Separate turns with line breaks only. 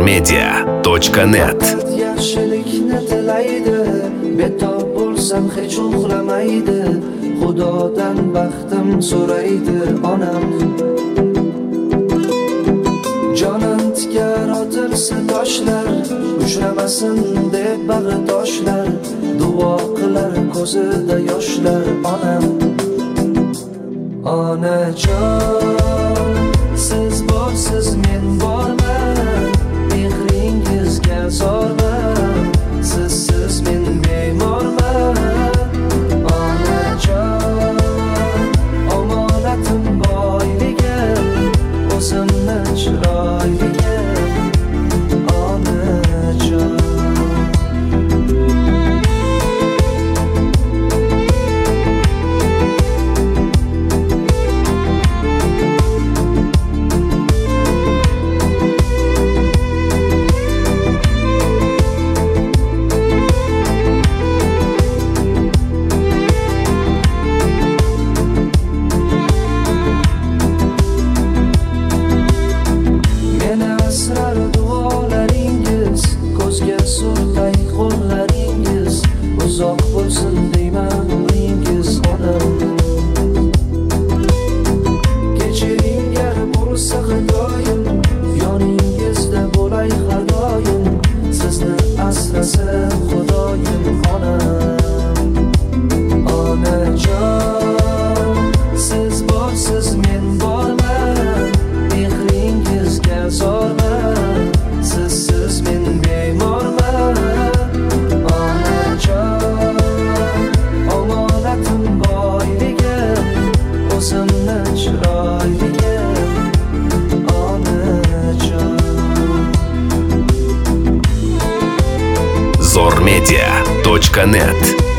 zormedia.net.
yaxshilikni tilaydi, betob bo'lsam hech uxlamaydi, Xudodan baxtim so'raydi onam. Jonim tikar otilsa toshlar, uchramasin deb bag'i toshlar, duo qilar ko'zida yoshlar onam. Onajon, siz borsiz men borman, mehringizga zorman, sizsiz men bemorman. Onajon, omonatim boyligim, o'zimni chiroyligim, onajon. Uzoq bo'lsin deyman umringiz onam. Kechiring gar bo'lsa xudoyim, yoningizda bo'lay har doim, sizni asrasin xudoyim onam. Onajon, siz borsiz men borman, mehringizga zorman, sizsiz men bemorman. O'zimni chiroyligim, onajon.
zormedia.net.